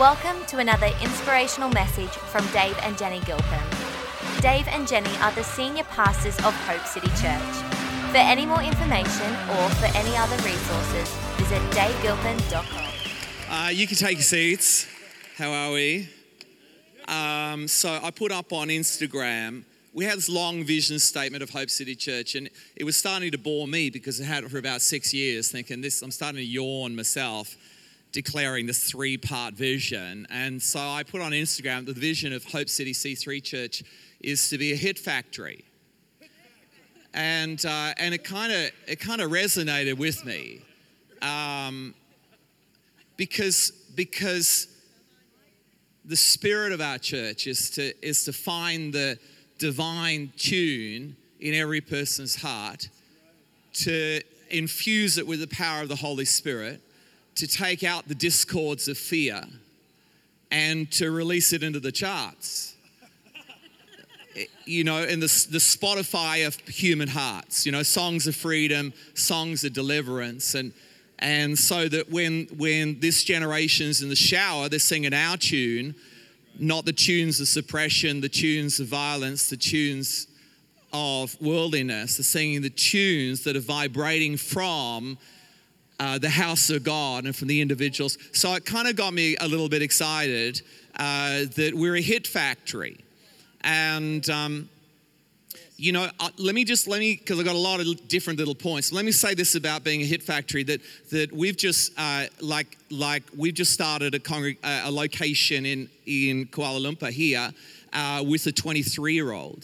Welcome to another inspirational message from Dave and Jenny Gilpin. Dave and Jenny are the senior pastors of Hope City Church. For any more information or for any other resources, visit davegilpin.com. You can take your seats. How are we? So I put up on Instagram, we had this long vision statement of Hope City Church, and it was starting to bore me because I had it for about 6 years, thinking I'm starting to yawn myself, declaring this three-part vision. And so I put on Instagram the vision of Hope City C3 Church is to be a hit factory. And it kind of resonated with me, because the spirit of our church is to find the divine tune in every person's heart, to infuse it with the power of the Holy Spirit, to take out the discords of fear, and to release it into the charts. You know, in the Spotify of human hearts, you know, songs of freedom, songs of deliverance, and so that when this generation's in the shower, they're singing our tune, not the tunes of suppression, the tunes of violence, the tunes of worldliness. They're singing the tunes that are vibrating from the house of God and from the individuals. So it kind of got me a little bit excited that we're a hit factory. And, you know, let me, because I've got a lot of different little points. Let me say this about being a hit factory, that we've just, we've just started a location in Kuala Lumpur here with a 23-year-old.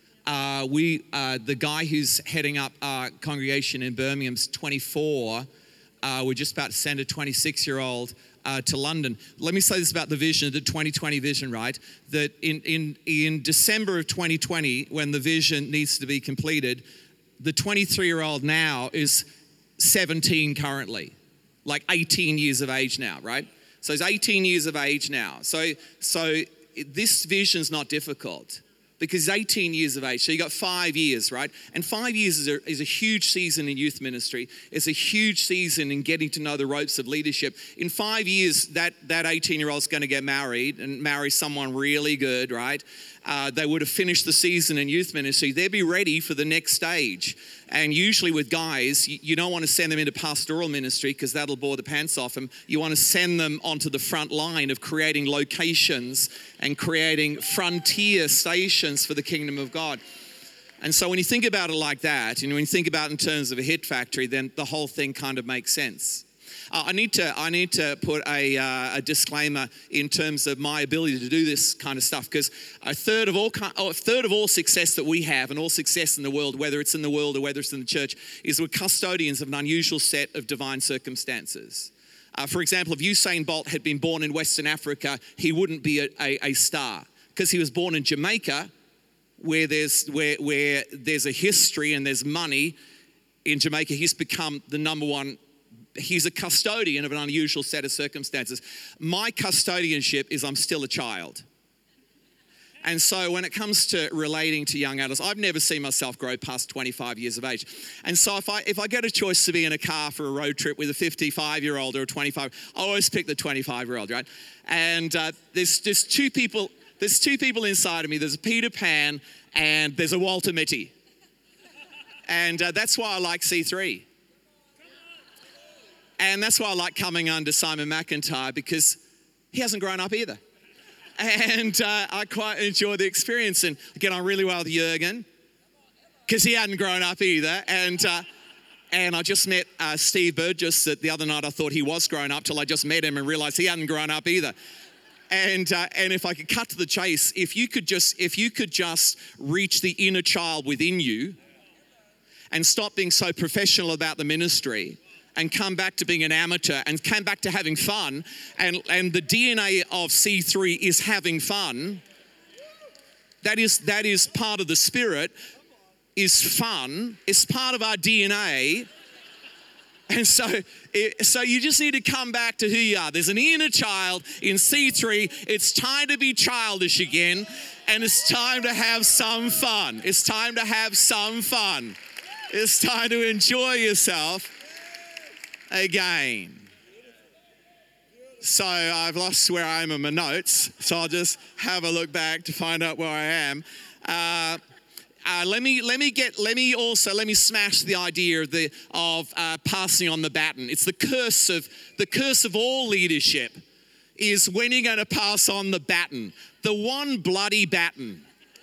The guy who's heading up our congregation in Birmingham's 24. We're just about to send a 26-year-old to London. Let me say this about the vision, the 2020 vision, right? That in December of 2020, when the vision needs to be completed, the 23-year-old now is 17 currently, like 18 years of age now, right? So he's 18 years of age now. So this vision's not difficult, because he's 18 years of age. So you got 5 years, right? And 5 years is a huge season in youth ministry. It's a huge season in getting to know the ropes of leadership. In 5 years, that 18-year-old's going to get married and marry someone really good, right? They would have finished the season in youth ministry. They'd be ready for the next stage. And usually with guys, you don't want to send them into pastoral ministry because that'll bore the pants off them. You want to send them onto the front line of creating locations and creating frontier stations for the kingdom of God. And so when you think about it like that, and when you think about it in terms of a hit factory, then the whole thing kind of makes sense. I need to put a disclaimer in terms of my ability to do this kind of stuff, because a third of all success that we have, and all success in the world, whether it's in the world or whether it's in the church, is we're custodians of an unusual set of divine circumstances. For example, if Usain Bolt had been born in Western Africa, he wouldn't be a star, because he was born in Jamaica, where there's a history and there's money. In Jamaica, he's become the number one. He's a custodian of an unusual set of circumstances. My custodianship is I'm still a child. And so when it comes to relating to young adults, I've never seen myself grow past 25 years of age. And so if I get a choice to be in a car for a road trip with a 55-year-old or a 25, I always pick the 25-year-old, right? And there's two people inside of me. There's a Peter Pan and there's a Walter Mitty. And that's why I like C3. And that's why I like coming under Simon McIntyre, because he hasn't grown up either. And I quite enjoy the experience and get on really well with Jürgen, because he hadn't grown up either. And I just met Steve Burgess the other night. I thought he was grown up till I just met him and realized he hadn't grown up either. And if I could cut to the chase, if you could just reach the inner child within you and stop being so professional about the ministry, and come back to being an amateur, and come back to having fun, and the DNA of C3 is having fun. That is part of the spirit, is fun. It's part of our DNA. And so you just need to come back to who you are. There's an inner child in C3. It's time to be childish again, and it's time to have some fun. It's time to have some fun. It's time to enjoy yourself again. So I've lost where I am in my notes. So I'll just have a look back to find out where I am. Let me smash the idea of passing on the baton. It's the curse of all leadership is when you're going to pass on the baton, the one bloody baton.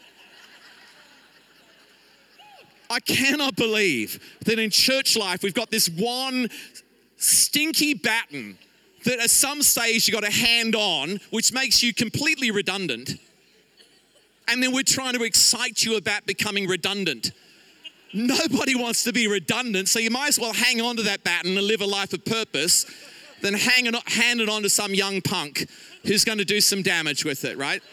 I cannot believe that in church life we've got this one stinky baton that at some stage you got to hand on, which makes you completely redundant. And then we're trying to excite you about becoming redundant. Nobody wants to be redundant, so you might as well hang on to that baton and live a life of purpose than hand it on to some young punk who's going to do some damage with it, right?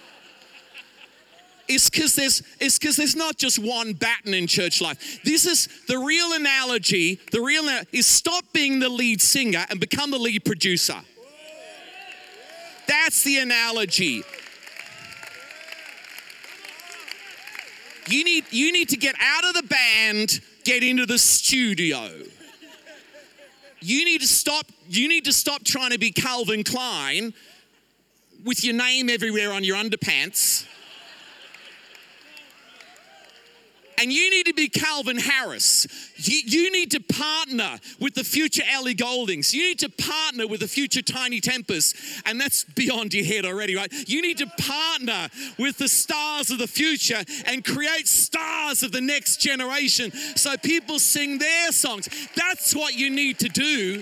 It's because there's not just one baton in church life. This is the real analogy. Is stop being the lead singer and become the lead producer. That's the analogy. You need to get out of the band, get into the studio. You need to stop trying to be Calvin Klein with your name everywhere on your underpants. And you need to be Calvin Harris. You need to partner with the future Ellie Gouldings. You need to partner with the future Tiny Tempest. And that's beyond your head already, right? You need to partner with the stars of the future and create stars of the next generation so people sing their songs. That's what you need to do.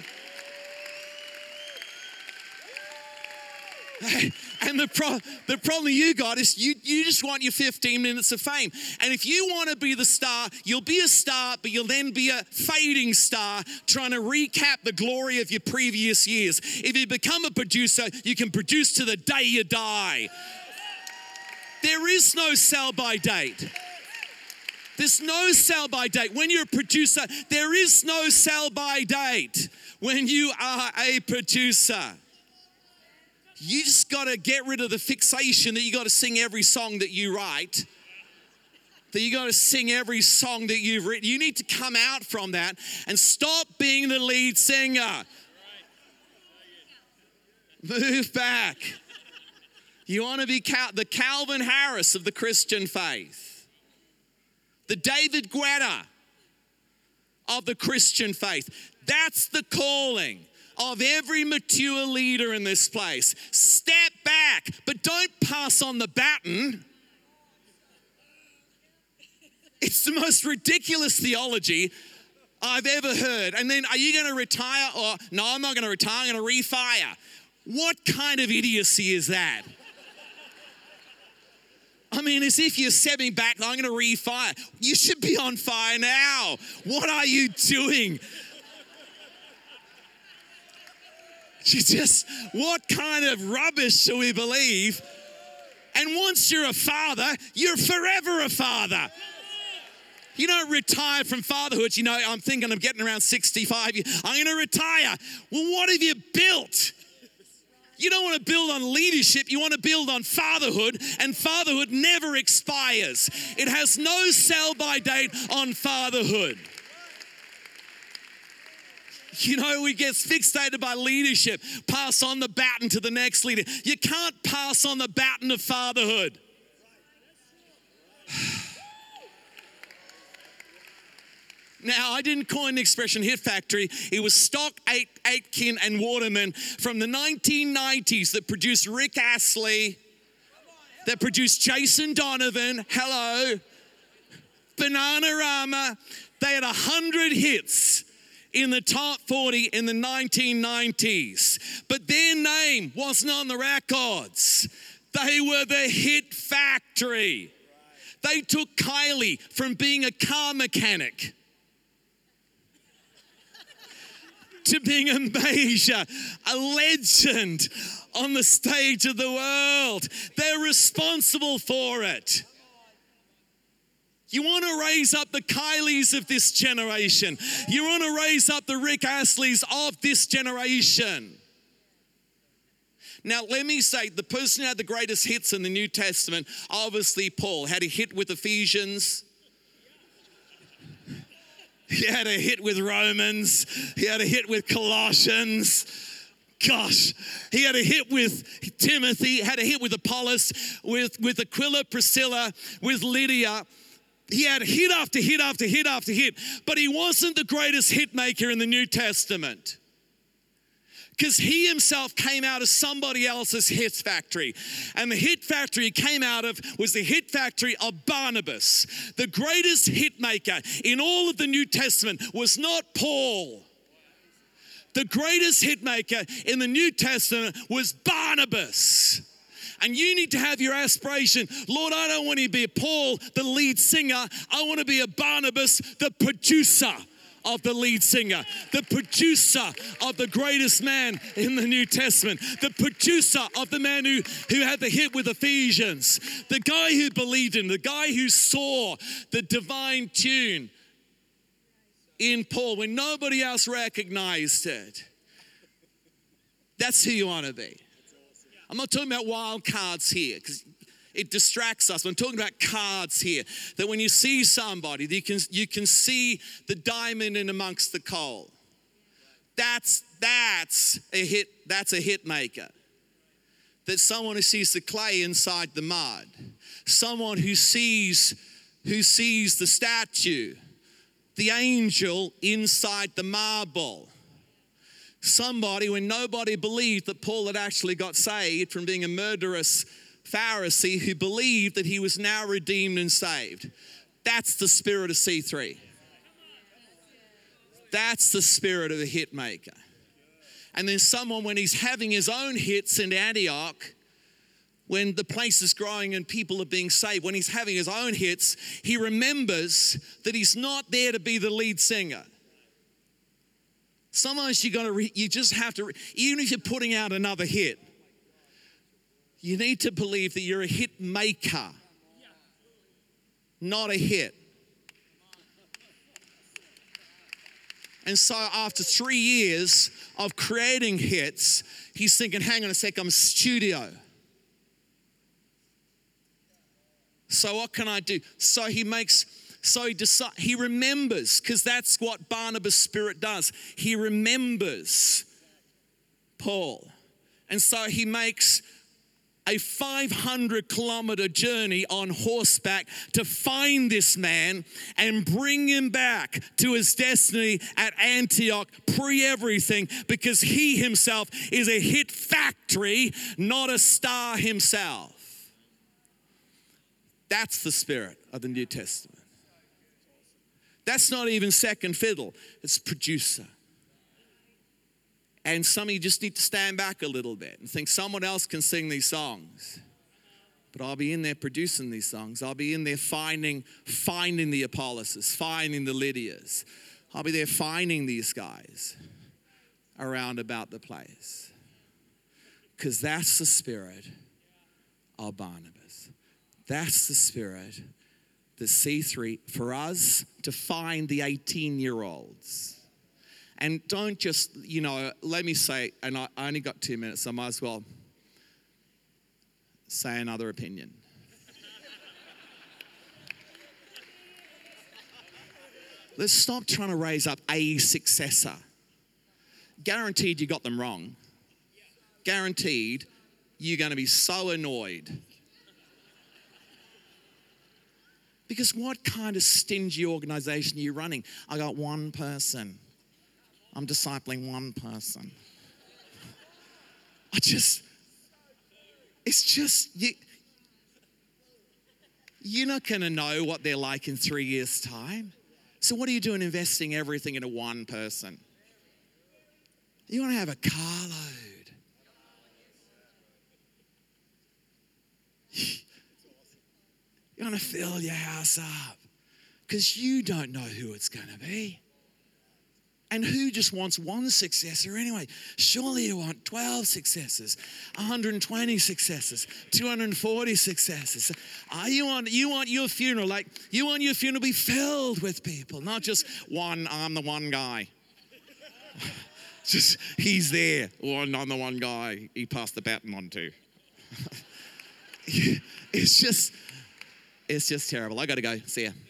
And the problem you got is you just want your 15 minutes of fame. And if you want to be the star, you'll be a star, but you'll then be a fading star trying to recap the glory of your previous years. If you become a producer, you can produce to the day you die. There is no sell-by date. There's no sell-by date. When you're a producer, there is no sell-by date when you are a producer. You just got to get rid of the fixation that you got to sing every song that you write, that you got to sing every song that you've written. You need to come out from that and stop being the lead singer. Move back. You want to be the Calvin Harris of the Christian faith, the David Guetta of the Christian faith. That's the calling of every mature leader in this place. Step back, but don't pass on the baton. It's the most ridiculous theology I've ever heard. And then, are you going to retire? Or, no, I'm not going to retire, I'm going to refire. What kind of idiocy is that? I mean, as if you're stepping back, I'm going to refire. You should be on fire now. What are you doing? What kind of rubbish do we believe? And once you're a father, you're forever a father. You don't retire from fatherhood. You know, I'm thinking of getting around 65. I'm going to retire. Well, what have you built? You don't want to build on leadership. You want to build on fatherhood. And fatherhood never expires. It has no sell-by date on fatherhood. You know, we get fixated by leadership. Pass on the baton to the next leader. You can't pass on the baton of fatherhood. Now, I didn't coin the expression hit factory. It was Stock, Aitken, and Waterman from the 1990s that produced Rick Astley, that produced Jason Donovan, hello, Bananarama. They had 100 hits in the top 40 in the 1990s. But their name wasn't on the records. They were the hit factory. They took Kylie from being a car mechanic to being a major, a legend on the stage of the world. They're responsible for it. You want to raise up the Kylies of this generation. You want to raise up the Rick Astleys of this generation. Now, let me say, the person who had the greatest hits in the New Testament, obviously Paul, had a hit with Ephesians. He had a hit with Romans. He had a hit with Colossians. Gosh, he had a hit with Timothy, had a hit with Apollos, with Aquila, Priscilla, with Lydia. He had hit after hit after hit after hit, but he wasn't the greatest hit maker in the New Testament. Because he himself came out of somebody else's hit factory. And the hit factory he came out of was the hit factory of Barnabas. The greatest hit maker in all of the New Testament was not Paul. The greatest hit maker in the New Testament was Barnabas. And you need to have your aspiration. Lord, I don't want to be a Paul, the lead singer. I want to be a Barnabas, the producer of the lead singer, the producer of the greatest man in the New Testament, the producer of the man who had the hit with Ephesians, the guy who believed in, the guy who saw the divine tune in Paul when nobody else recognized it. That's who you want to be. I'm not talking about wild cards here because it distracts us. I'm talking about cards here. That when you see somebody, you can see the diamond in amongst the coal. That's a hit. That's a hit maker. That someone who sees the clay inside the mud. Someone who sees the statue, the angel inside the marble. Somebody when nobody believed that Paul had actually got saved from being a murderous Pharisee who believed that he was now redeemed and saved. That's the spirit of C3. That's the spirit of a hit maker. And then someone when he's having his own hits in Antioch, when the place is growing and people are being saved, when he's having his own hits, he remembers that he's not there to be the lead singer. Sometimes you just have to, even if you're putting out another hit, you need to believe that you're a hit maker, not a hit. And so after 3 years of creating hits, he's thinking, hang on a sec, I'm a studio. So what can I do? He remembers, because that's what Barnabas' spirit does. He remembers Paul. And so he makes a 500-kilometer journey on horseback to find this man and bring him back to his destiny at Antioch, pre-everything, because he himself is a hit factory, not a star himself. That's the spirit of the New Testament. That's not even second fiddle, it's producer. And some of you just need to stand back a little bit and think someone else can sing these songs. But I'll be in there producing these songs. I'll be in there finding the Apolloses, finding the Lydias. I'll be there finding these guys around about the place. Because that's the spirit of Barnabas. That's the spirit, the C3, for us to find the 18-year-olds. And don't just, let me say, and I only got 2 minutes, so I might as well say another opinion. Let's stop trying to raise up a successor. Guaranteed you got them wrong. Guaranteed you're going to be so annoyed. Because what kind of stingy organization are you running? I got one person. I'm discipling one person. You're not going to know what they're like in 3 years' time. So what are you doing investing everything into one person? You want to have a carload. You want to fill your house up because you don't know who it's going to be. And who just wants one successor anyway? Surely you want 12 successors, 120 successors, 240 successors. You want your funeral, you want your funeral to be filled with people, not just one, I'm the one guy. Just, he's there. Or I'm the one guy he passed the baton on to. It's just terrible. I got to go. See ya.